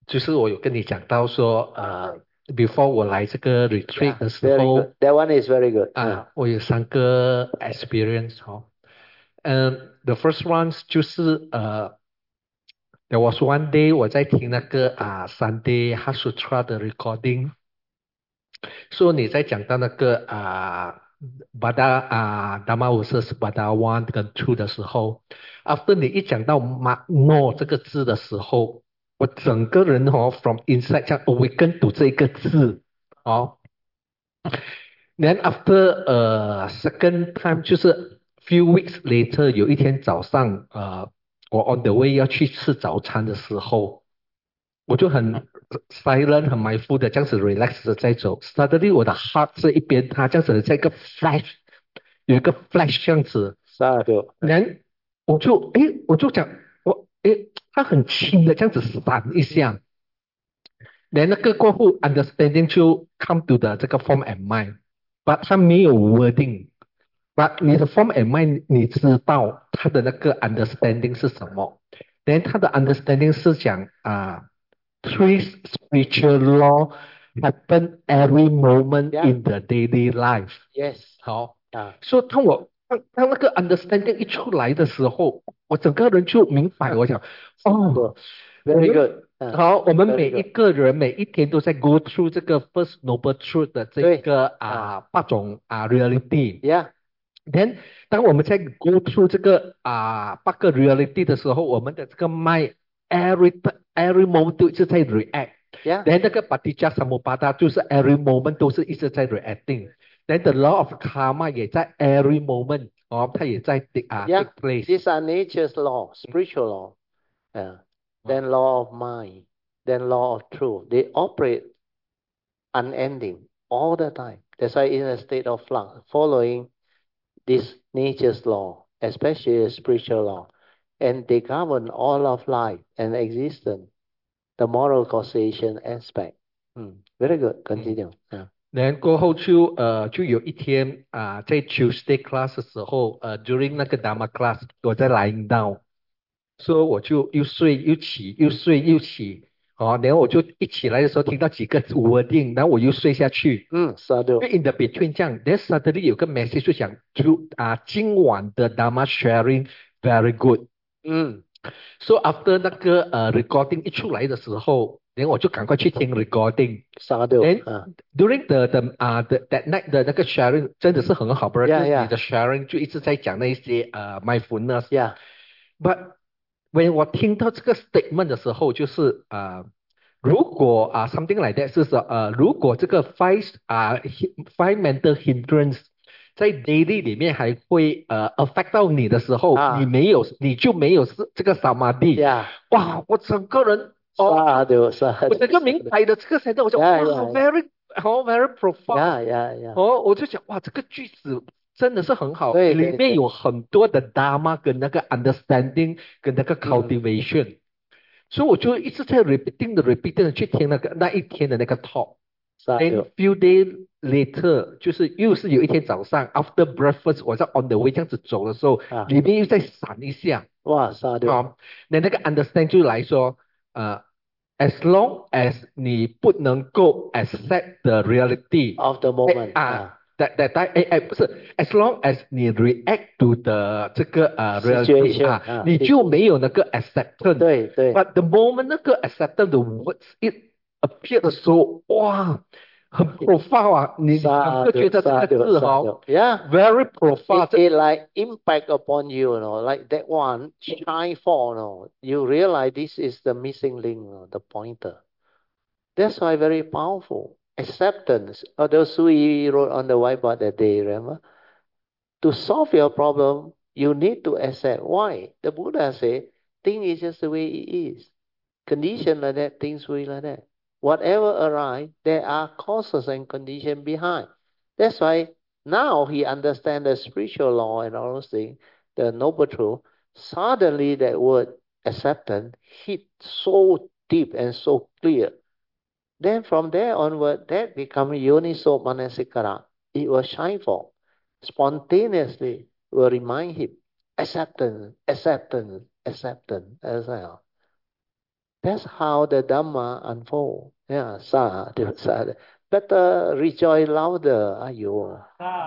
就是我有跟你讲到说before 我来这个 retreat Yeah, 的时 very 候 good. That one is very good. 我有3个 experience 哦。The first one 就是there was one day 我在听那个Sunday Hasutra 的 recording，说你在讲到那个Dharma versus Bada One 跟 Two 的时候，after 你一讲到 more 这个字的时候，我整个人from inside 这样 awaken to 这个字哦。Then after second time 就是 few weeks later，有一天早上我 on the way 要去吃早餐的时候，我就很 silent 很 mindful 的这样子 relax 的在走。Suddenly 我的 heart 这一边它这样子在一个 flash，有一个 flash 这样子， Sadhu. 然后我就讲它很轻的这样子闪一下，连那个过后 understanding 就 come to 的这个 form and mind，but 它没有 wording。But 你的 form and mind 你知道它的那个 understanding 是什么？then 它的 understanding 是讲three spiritual law happen every moment Yeah. in the daily life。 Yes. 好， Ah. 所以当那个 understanding 一出来的时候，我整个人就明白，我想哦， Sadhu. 我 Very 们 good. 好，我们 Very 每一 good. 个人每一天都在 go through 这个 first noble truth 的这对个8种reality。 Yeah. Then 当我们在 go through 这个8个 reality 的时候，我们的这个 mind every moment 都是在 react。 Yeah. Then 那个 patija samuppada 就是 every moment 都是一直在 reacting。Then the law of karma 也在 every moment 它也在 Yeah. take place。 These are nature's law, spiritual law. Yeah. Then law of mind. Then law of truth. They operate unending all the time. That's why in a state of flux, following this nature's law, especially a spiritual law, and they govern all of life and existence, the moral causation aspect. Very good. Continue. Yeah. 然后过后就有一天在 Tuesday class 的时候during 那个 Dharma class 我在 lying down，所以我就又睡又起，又睡又起，然后我就一起来的时候听到几个 wording，然后我又睡下去。 Sadhu. 就 in the between 这样，then suddenly 有个 message 就讲今晚的 Dharma sharing very good。So after 那个recording 一出来的时候，然后我就赶快去听 recording。 Sadhu. Then during that night 的那个 sharing 真的是很好，不然 Yeah, 就是你 yeah. 的 sharing 就一直在讲那一些mindfulness。 Yeah. But when 我听到这个 statement 的时候，就是如果something like that 是说如果这个 five mental hindrance 在 daily 里面还会affect 到你的时候，你就没有这个 samadhi。 Yeah. 哇，我整个人 Sadhu. 我 Sadhu. 整个明白的这个 sentence，我就 Yeah, 哇 yeah. very profound。 Yeah, yeah, yeah. 我就想哇，这个句子真的是很好， 对里对对。 面有很多的 dharma 跟那个 understanding 跟那个 cultivation。所以我就一直在 repeating 的去听那一天的那个 talk。Then Sadhu. few days later，就是又是有一天早上 after breakfast，我在 on the way 这样子走的时候，里面又在闪一下。 哇，Sadhu. 那个 understand 就来说，as long as 你不能够 accept the reality Of the moment. 不是 as long as 你 react to 的这个reality Situation 你就没有那个 acceptance。 对对。 But the moment 那个 acceptance 的 words it appear 的时候，哇，很 profound 你有没有觉得这个字 Yeah. very profound？ It like impact upon you, like that one shine for, you realize this is the missing link, the pointer. That's why very powerful. Acceptance. Those we wrote on the whiteboard that day, remember? To solve your problem, you need to accept. Why? The Buddha said, thing is just the way it is. Condition like that, things will be like that. Whatever arise, there are causes and conditions behind. That's why now he understands the spiritual law and all those things, the noble truth. Suddenly that word acceptance hit so deep and so clear. Then from there onward, that becomes Yoniso Manasikara. It will shine forth. Spontaneously will remind him, acceptance, acceptance, acceptance as well. That's how the Dhamma unfold. Yeah, sadhu, sadhu. Better rejoice louder. Ayo.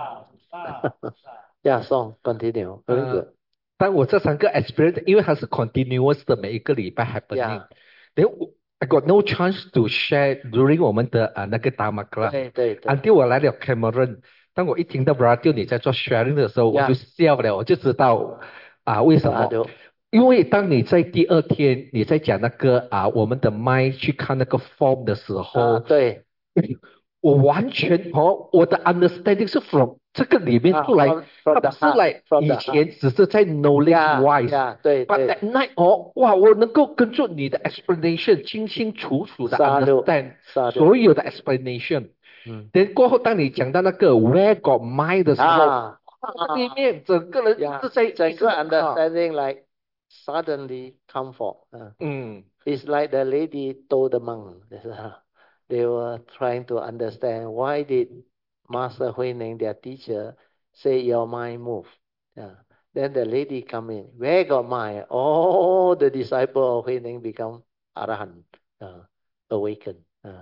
Yeah, song continue. Very good. 当我这3个 experience，因为它是 continuous 的，每一个礼拜 happening， Yeah. then I got no chance to share during 我们的那个 Dharma class。 对。 until 我来了 Cameron， 当我一听到 Radio 你在做 sharing 的时候，我就 Yeah. 笑了，我就知道为什么。 Sadhu. 因为当你在第2天你在讲那个我们的 mind 去看那个 form 的时候， 对。 我完全我的 understanding 是 from 这个里面出来， from 它 the 不是 heart, like from the 以前只是在 knowledge wise， 对 but 对。 that night 哇，我能够跟着你的 explanation 清清楚楚的 Sadhu, understand sadhu. 所有的 explanation。then 过后，当你讲到那个 where got mind 的时候，里面整个人是在整个 understanding like suddenly come forth. It's like the lady told the monk. They were trying to understand why did Master Huineng, their teacher, say your mind move. Then the lady come in. Where got mind? All the disciple of Huineng become arahant, awakened.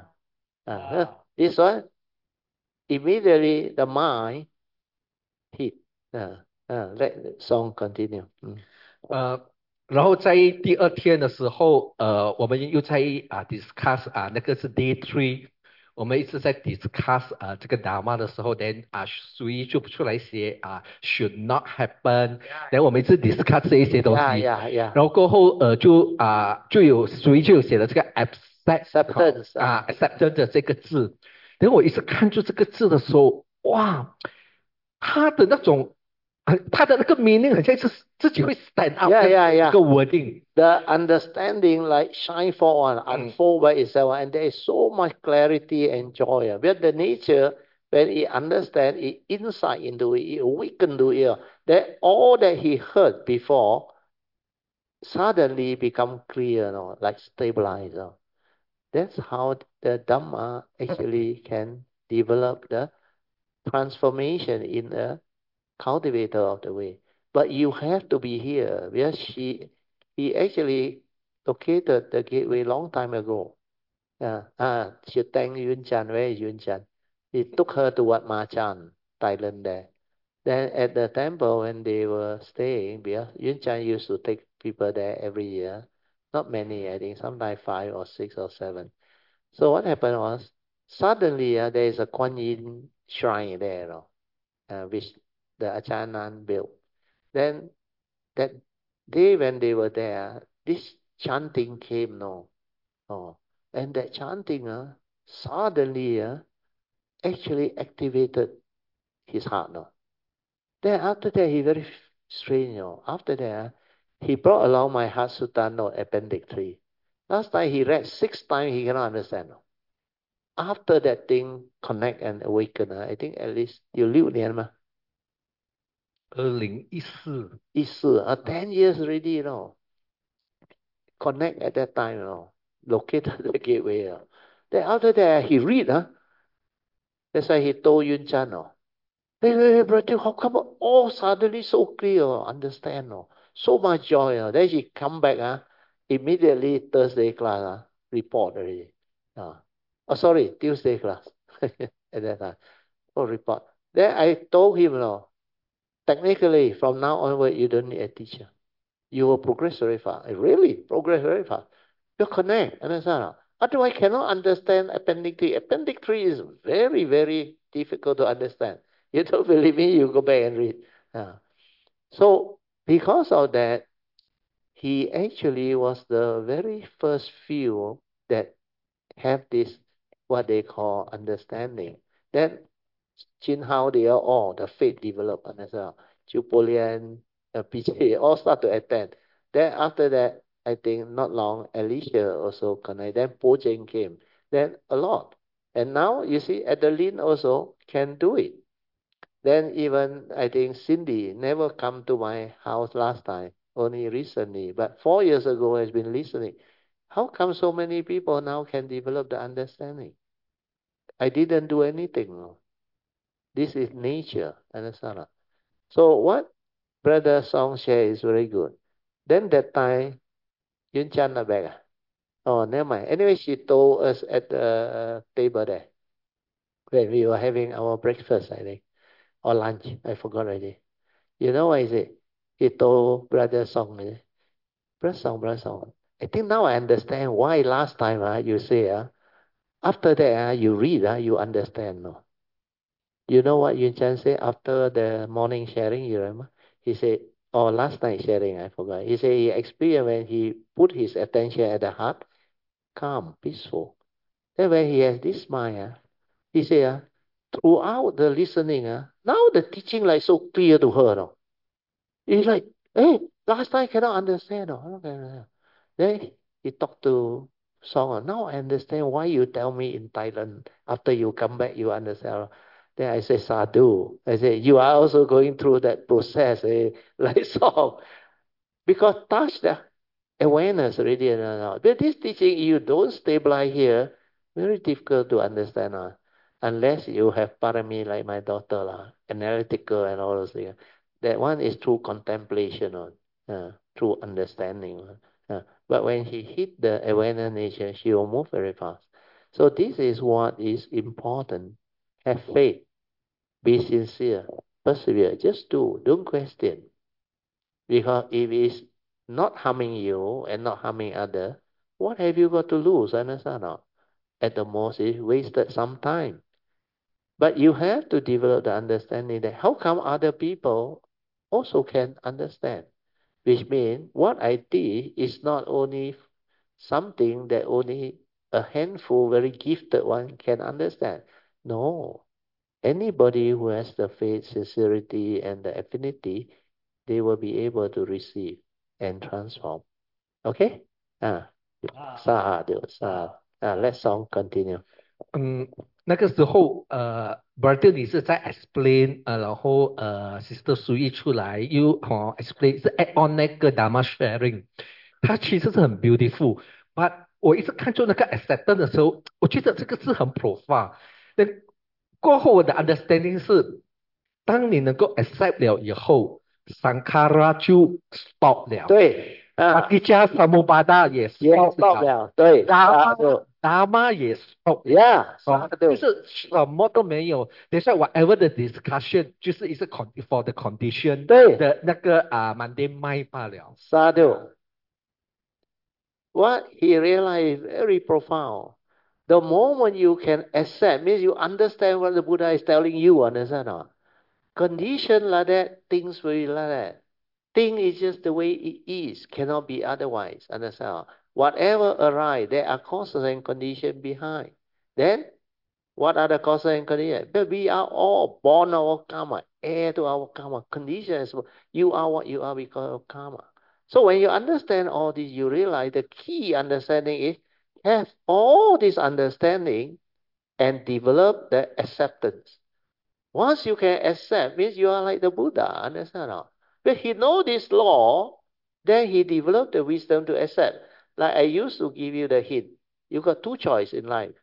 This one, immediately the mind hit. Let song continue. 然后在第2天的时候，我们又在discuss 那个是 day 3， 我们一直在 discuss 这个 Dharma 的时候 then 谁就出来写should not happen， then 我们一直 discuss 这一些东西，然后过后就有写了这个 acceptance acceptance 的这个字，然后我一直看住这个字的时候，哇，他的那种他的那个 meaning 好像是自己会 stand out 这个 wording。 The understanding like shine forth, unfold by itself, and there is so much clarity and joy. But the nature, when he understand, he insight into it, he awaken to it, that all that he heard before suddenly become clear, like stabilized. That's how the Dhamma actually can develop the transformation in a cultivator of the way. But you have to be here, because he actually located the gateway long time ago. She thanked Yun Chan. Where is Yun Chan? He took her to Wat Ma Chan, Thailand there. Then at the temple when they were staying, because Yun Chan used to take people there every year. Not many, I think, sometimes 5 or 6 or 7. So what happened was, suddenly there is a Kuan Yin shrine there, which the Achanan built. Then that day when they were there, this chanting came, and that chanting suddenly actually activated his heart. Then after that, he very strange. After that, he brought along my Heart Sutta note, Appendix 3. Last time he read 6 times, he cannot understand. After that thing connect and awaken, I think at least 有6年嘛。 2014 10 years already, Connect at that time, located the gateway. Then after that, he read, that's why he told Yun Chan, hey, brother, how come all suddenly so clear, understand, so much joy. Then he come back, immediately Thursday class, report already. Sorry, Tuesday class at that time. Report. Then I told him, technically, from now onward, you don't need a teacher. You will progress very fast. Really, progress very fast. You connect, understand? Otherwise, cannot understand Appendix 3. Appendix 3 is very, very difficult to understand. You don't believe me, you go back and read. So, because of that, he actually was the very first few that have this, what they call understanding. Then, Chin Hao, they are all, the faith developed, understand? Chu Po Lian, PJ, all start to attend. Then after that, I think not long, Alicia also connect. Then Po Jeng came. Then a lot. And now, you see, Adeline also can do it. Then even, I think, Cindy never come to my house last time, only recently. But 4 years ago has been listening. How come so many people now can develop the understanding? I didn't do anything. This is nature, understand? So what Brother Song share is very good. Then that time, Yun Chan na back. Oh, never mind. Anyway, she told us at the table there when we were having our breakfast, I think, or lunch. I forgot already. You know what is it? He told Brother Song, Brother Song. I think now I understand why last time you say after that you read you understand. No? You know what Yun Chan said after the morning sharing, you remember? He said, or last night sharing, I forgot. He said he experienced when he put his attention at the heart, calm, peaceful. Then when he has this mind, he said, throughout the listening, now the teaching like so clear to her. No? It's like, hey, last time I cannot understand. No? Okay. Then he talked to Song. Now I understand why you tell me in Thailand. After you come back, you understand. Then I say, Sadhu. I say, you are also going through that process, like Song. Because touch the awareness already. But this teaching, you don't stabilize here, very difficult to understand. Unless you have parami like my daughter, analytical and all those things. That one is through contemplation, through understanding. But when she hit the awareness nature, she will move very fast. So this is what is important. Have faith, be sincere, persevere. Just do, don't question. Because if it's not harming you and not harming other, what have you got to lose? Understand or not? At the most, it's wasted some time. But you have to develop the understanding that how come other people also can understand? Which means what I teach is not only something that only a handful, very gifted one can understand. No. Anybody who has the faith, sincerity, and the affinity, they will be able to receive and transform. Okay? Sadhu, sadhu. Let song continue. 那个时候brother 你是在 explain然后sister 苏一出来又explain 是 add on 那个 Dharma sharing，它其实是很 beautiful，but 我一直看住那个 acceptance 的时候，我觉得这个是很 profound。那过后我的 understanding 是，当你能够 accept 了以后，Sankara 就 stop 了。 对阿底加萨摩巴达也 stop 了，对， 达玛也 stop ，Yeah， 就是什么都没有。等下 whatever the discussion 就是一个 for the condition 的那个mundane mind 罢了。 Sadhu. What he realized very profound. The moment you can accept means you understand what the Buddha is telling you, understand or not? Condition like that, things will be like that. Thing is just the way it is, cannot be otherwise. Understand? Whatever arise, there are causes and conditions behind. Then, what are the causes and conditions? But we are all born our karma, heir to our karma. Conditions, you are what you are because of karma. So when you understand all this, you realize the key understanding is have all this understanding and develop the acceptance. Once you can accept, means you are like the Buddha, understand or not? But he know this law, then he developed the wisdom to accept. Like I used to give you the hint. You got two choices in life.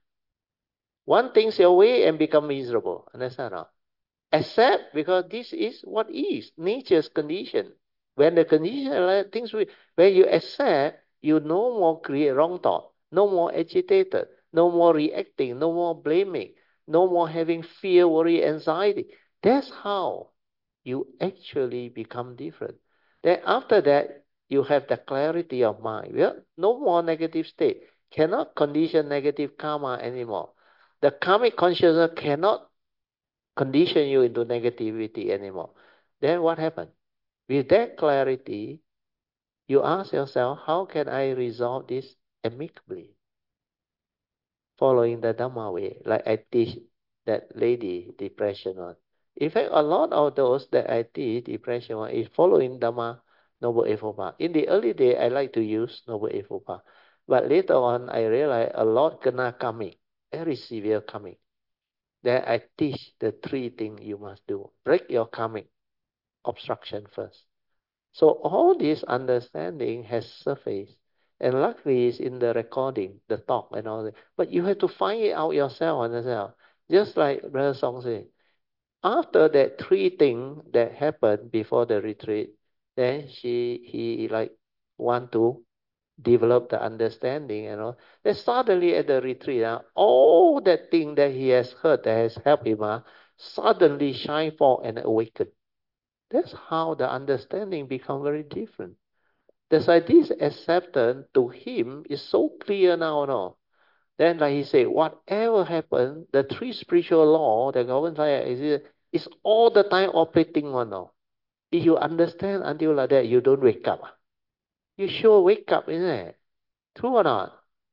One thinks your way and become miserable, understand or not? Accept because this is what is nature's condition. When the condition things when you accept, you no more create wrong thought, no more agitated, no more reacting, no more blaming, no more having fear, worry, anxiety. That's how you actually become different. Then after that, you have the clarity of mind. Well, no more negative state. Cannot condition negative karma anymore. The karmic consciousness cannot condition you into negativity anymore. Then what happened? With that clarity, you ask yourself, how can I resolve this amicably? Following the Dhamma way, like I teach that lady depression one. In fact, a lot of those that I teach depression one is following Dhamma Noble Eightfold Path. In the early day, I like to use Noble Eightfold Path. But later on, I realized a lot kena coming, very severe coming. Then I teach the three things you must do. Break your karmic obstruction first. So all this understanding has surfaced. And luckily it's in the recording, the talk and all that. But you have to find it out yourself, understand? Just like Brother Song said, after that three things that happened before the retreat, then he like want to develop the understanding, then suddenly at the retreat, all that thing that he has heard that has helped him, suddenly shine forth and awaken. That's how the understanding become very different. That's why this acceptance to him is so clear now, no? Then, like he said, whatever happened, the three spiritual law that governs life is all the time operating on now. If you understand until like that, you don't wake up. You sure wake up, isn't it? True or not?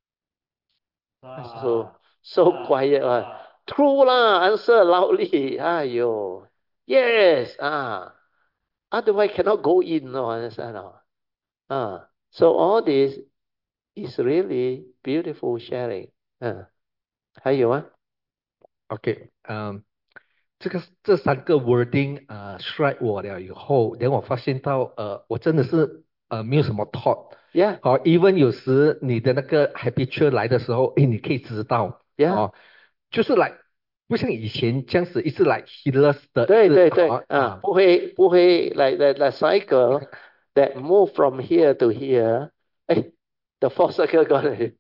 So quiet. True lah, answer loudly. Ayo. Yes. Otherwise cannot go in, no, understand? So all this is really beautiful sharing. 还有吗？ OK，这三个 wording strike 我了以后，然后我发现到我真的是没有什么 thought。 Yeah, even 有时你的那个 habitual 来的时候，诶，你可以知道 yeah. 就是来不像以前这样子一直来 heedless 的， 对对对，不会 like cycle that move from here to here. 哎，the fourth circle got it.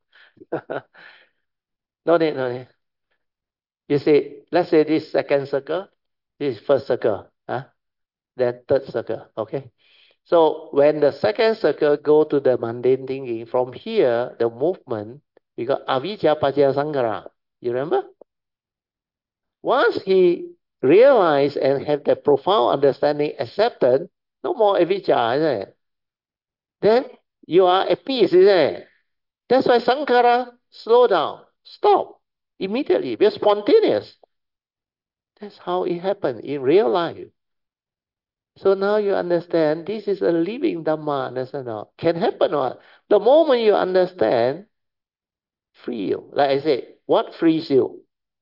No need. You see, let's say this second circle, this is first circle, then third circle, okay? So when the second circle go to the mundane thinking, from here, the movement, we got avijja pajja sankhara. You remember? Once he realize and have that profound understanding, acceptance, no more avijja, isn't it? Then you are at peace, isn't it? That's why sankhara slow down, stop immediately, be spontaneous. That's how it happened in real life. So now you understand this is a living Dhamma, understand or not? Can happen or not? The moment you understand, free you. Like I said, what frees you?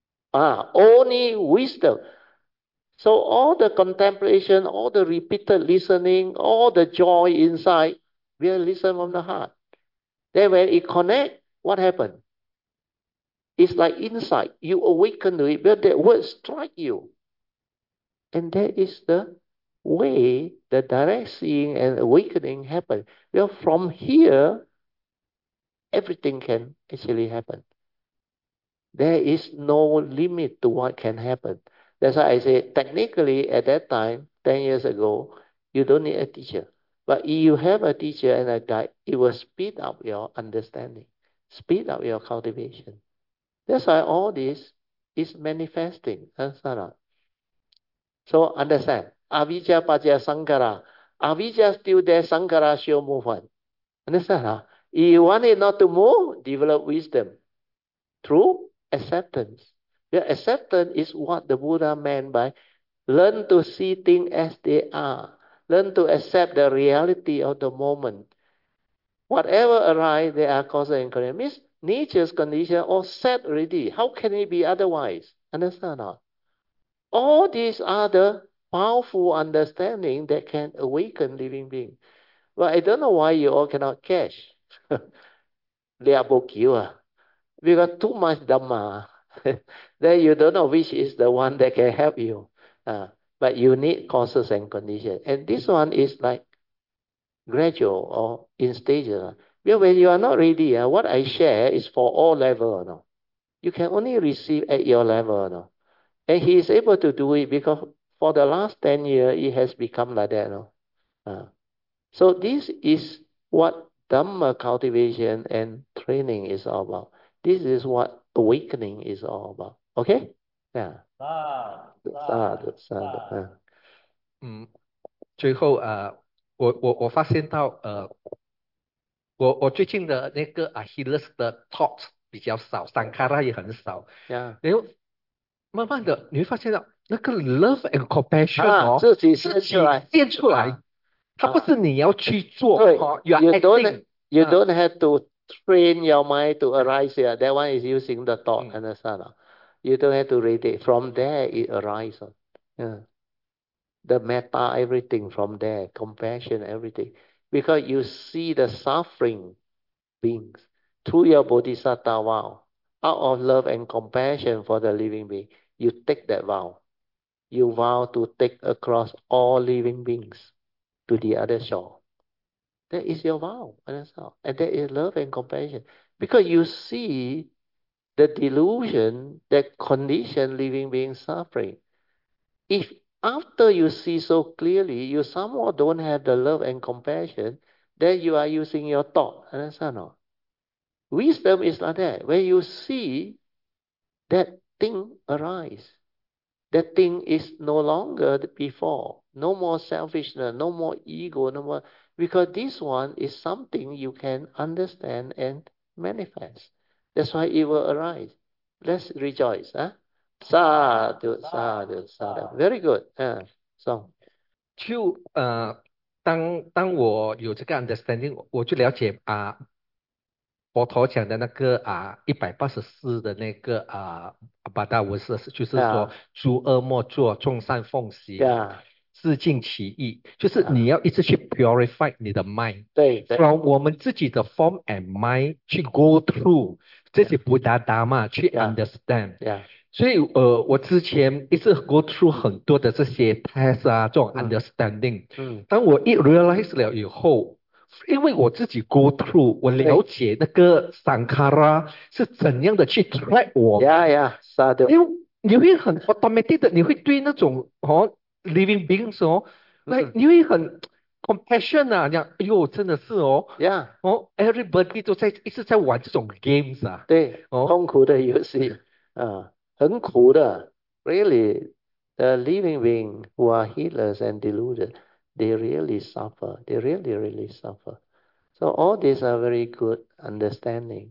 Only wisdom. So all the contemplation, all the repeated listening, all the joy inside, we are listen from the heart. Then when it connect, what happened? It's like insight. You awaken to it, but that word strike you. And that is the way the direct seeing and awakening happen. Well, from here, everything can actually happen. There is no limit to what can happen. That's why I say, technically, at that time, 10 years ago, you don't need a teacher. But if you have a teacher and a guide, it will speed up your understanding, speed up your cultivation. That's why all this is manifesting. Understand or not? So understand. Avijja pajja sankhara. Avijja still there, sankhara show movement. Understand? If you want it not to move, develop wisdom through acceptance. The acceptance is what the Buddha meant by learn to see things as they are. Learn to accept the reality of the moment. Whatever arises, they are causes and conditions. Means nature's condition all set already. How can it be otherwise? Understand or not? All these are the powerful understanding that can awaken living being. But I don't know why you all cannot catch. They are both you. We got too much Dhamma. Then you don't know which is the one that can help you. But you need causes and conditions. And this one is like gradual or in stages. Because when you are not ready, what I share is for all level. No? You can only receive at your level. No? And he is able to do it because for the last 10 years, it has become like that. No? So this is what Dhamma cultivation and training is all about. This is what awakening is all about. Okay? Yeah. 最后我发现到我最近的那个heedless 的 thoughts 比较少，sankhara 也很少， Yeah. 然后慢慢的你会发现到那个 love and compassion 自己现出来。 它不是你要去做 you are acting. don't have to train your mind to arise here. That one is using the thought, understand? You don't have to read it. From there it arises. The metta, everything from there, compassion, everything. Because you see the suffering beings through your bodhisattva vow. Out of love and compassion for the living being, you take that vow. You vow to take across all living beings to the other shore. That is your vow. Understand? And that is love and compassion. Because you see the delusion, that condition living being suffering. If after you see so clearly, you somehow don't have the love and compassion, then you are using your thought. Understand? No? Wisdom is like that. When you see that thing arise, that thing is no longer before. No more selfishness, no more ego, no more. Because this one is something you can understand and manifest. That's why it will arise. Let's rejoice. Huh? Sadhu, sadhu, sadhu. Very good. So, 当我有这个 understanding，我就了解佛陀讲的那个184的那个八大无事，就是说 yeah, 诸恶莫作，众善奉行， yeah, 自净其意，就是你要一直去 purify 你的 mind， 对 from 我们自己的 form and mind 去 go through 这些 Buddha Dharma 去 Yeah. understand。 yeah, 所以我之前一直 go through 很多的这些 test 这种 understanding。 当我一 realize 了以后，因为我自己 go through， 我了解那个 Sankara 是怎样的去 track 我， yeah, yeah, sadhu. 因为你会很 automatic 的，你会对那种living beings like 你会很 compassion 讲哎呦真的是 Yeah. everybody 都一直在玩这种 games 对，痛苦的游戏很苦的。Really, the living being who are healers and deluded, they really suffer. They really, really suffer. So all these are very good understanding.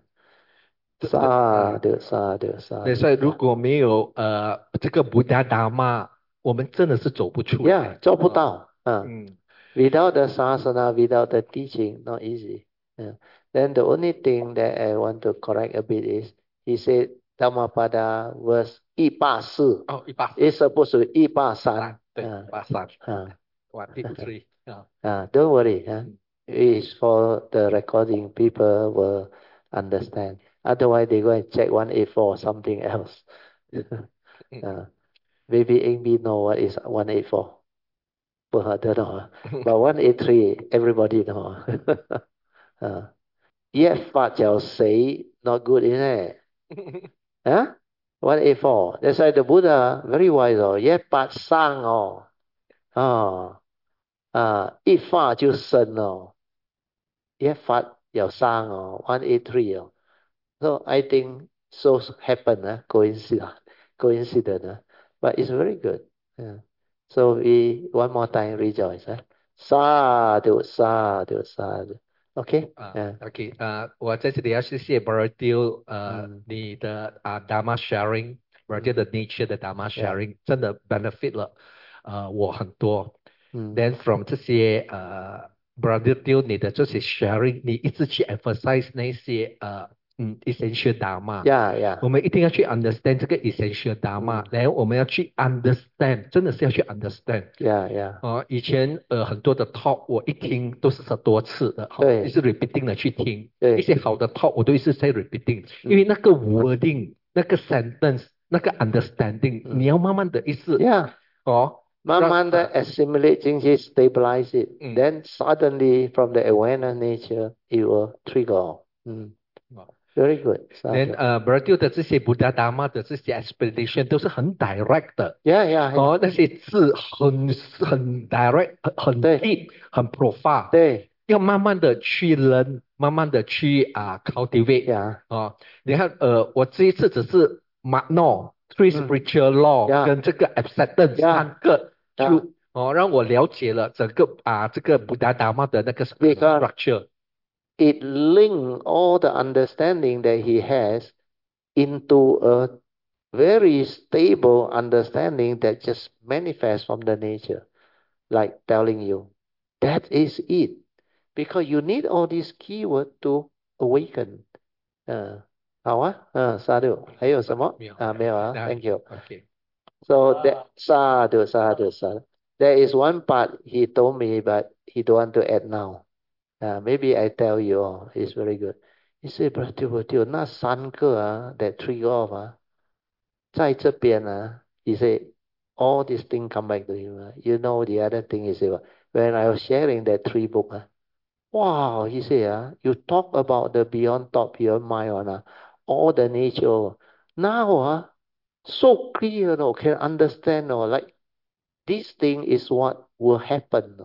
Sadhu, sadhu, sadhu. 所以如果没有这个 Buddha Dharma， 我们真的是走不出来。 Yeah, 做不到。Without the sasana, without the teaching, not easy. Then the only thing that I want to correct a bit is, he said Dhammapada verse 184. 184 It's supposed to be 183. 对183 183 Don't worry. It's for the recording. People will understand. Otherwise, they go and check 184 or something else. Maybe Amy know what is 184. But I don't know. But 183, everybody know. 一法叫死 not good, isn't it? 184. That's why the Buddha very wise. 一法生一法就生一法要生183 So I think so happen coincidence. But it's very good. So we one more time rejoice. Sadhu, sadhu, sadhu. Okay? OK 我在这里要谢谢 Baratil 你的Dharma sharing Baratil 的 nature 的 Dharma sharing 真的 benefit 了我很多。Then from 这些Baratil 你的这些 sharing 你一直去 emphasize 那些essential Dharma。 Yeah. 我们一定要去 understand 这个 essential Dharma， 然后我们要去 understand， 真的是要去 understand。 Yeah. 以前很多的 talk 我一听都是10多次的，一直 repeating 的去听。一些好的 talk 我都一直在 repeating， 因为那个 wording 那个 sentence 那个 understanding 你要慢慢的一直慢慢的 assimilate 进去 stabilize it. Then suddenly from the awareness nature it will trigger. Very good. Then Baratil 的这些 Buddha Dharma 的这些 explanation 都是很 direct 的。 Yeah. 那些字很 direct 很 deep 很 profound。 对。 要慢慢的去 learn， 慢慢的去cultivate。 你看我这一次只是 Magno three spiritual law 跟这个 acceptance 3个就让我了解了整个这个 Buddha Dharma 的那个 structure。 It link all the understanding that he has into a very stable understanding that just manifests from the nature, like telling you, that is it. Because you need all these keywords to awaken. 好啊sadhu 还有什么没有thank you. So that sadhu. There is one part he told me, but he don't want to add now. Maybe I tell you, it's very good. He said, Brother, 那3个that trigger off 在这边he said, all these things come back to him. You know the other thing is when I was sharing that 3 book Wow, he said, you talk about the beyond thought, beyond mind, all the nature. Now, so clear, can understand, like this thing is what will happen,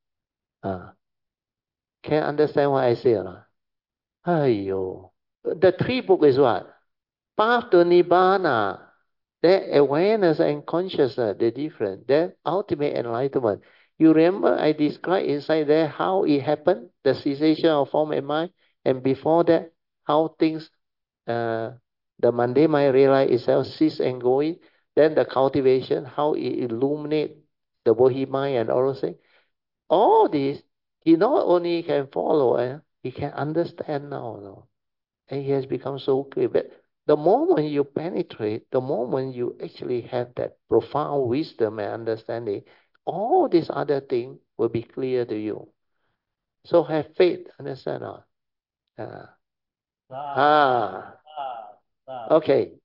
can understand what I say, Aiyo. The three book is what? Path to Nibbana. That awareness and consciousness, the difference. That ultimate enlightenment. You remember I described inside there how it happened, the cessation of form and mind, and before that, how things, the mundane mind realize itself cease and going. Then the cultivation, how it illuminate the Bodhi mind and all those things. All this, he not only can follow, he can understand now. And he has become so clear. But the moment you penetrate, the moment you actually have that profound wisdom and understanding, all these other things will be clear to you. So have faith, understand? Okay.